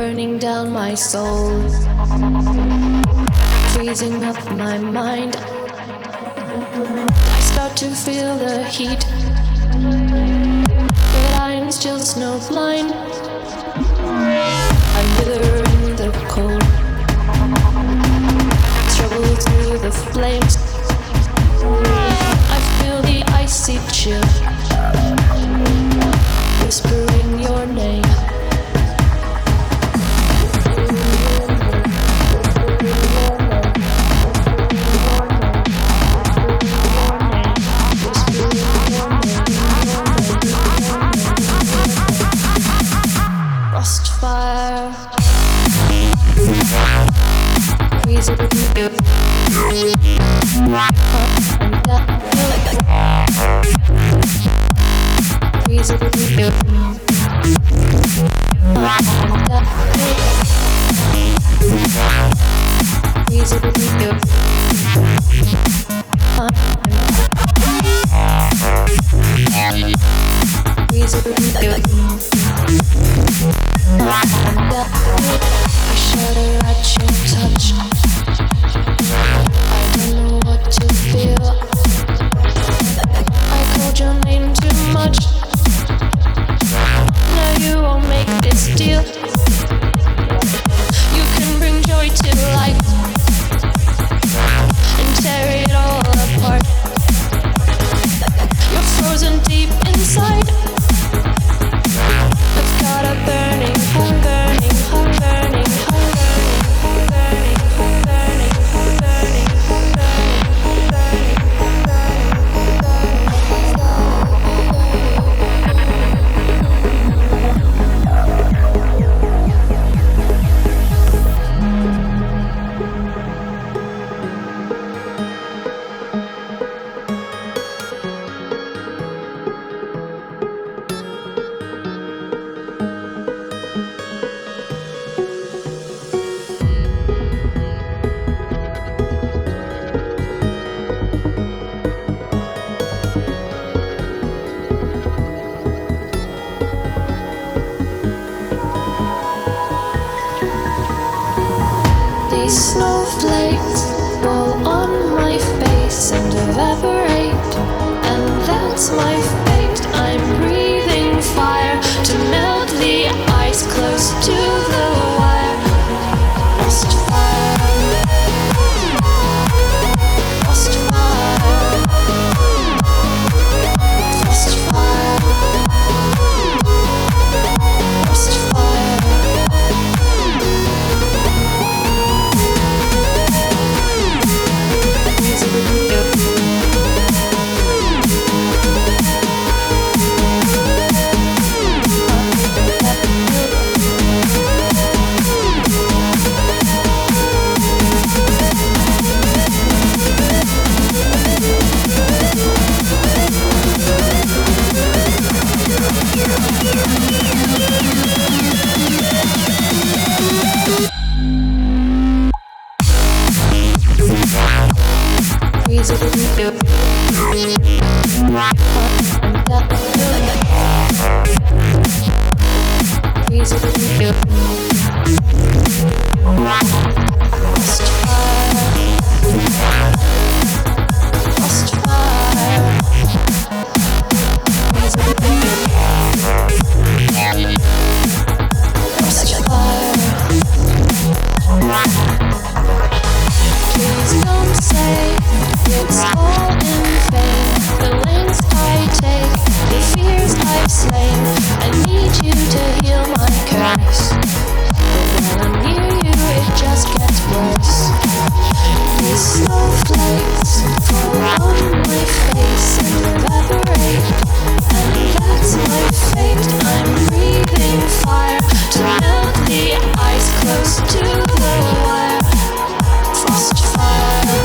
burning down my soul, freezing up my mind. I start to feel the heat, but I'm still snowblind. I wither in the cold, struggle through the flames. I feel the icy chill, whispering your name. Frostfire, freezing you. Freezing you. I shudder at your touch. I don't know what to feel. I called your name too much. Now you won't make this deal. You can bring joy to life and tear it all apart. You're frozen deep inside. I've got a burning, burning, burning, burning, burning, burning, These snowflakes fall on my face and evaporate, and that's my fate. I'm breathing fire to melt the ice close to the wire. Lost fire, lost fire, lost fire, lost fire. Please don't say it's all in vain. The lengths I take, the fears I've slain. I need you to heal my curse, but when I'm near you, it just gets worse. These snowflakes fall on my face and evaporate, and that's my fate. I'm breathing fire to melt the ice close to the wire. Frost fire.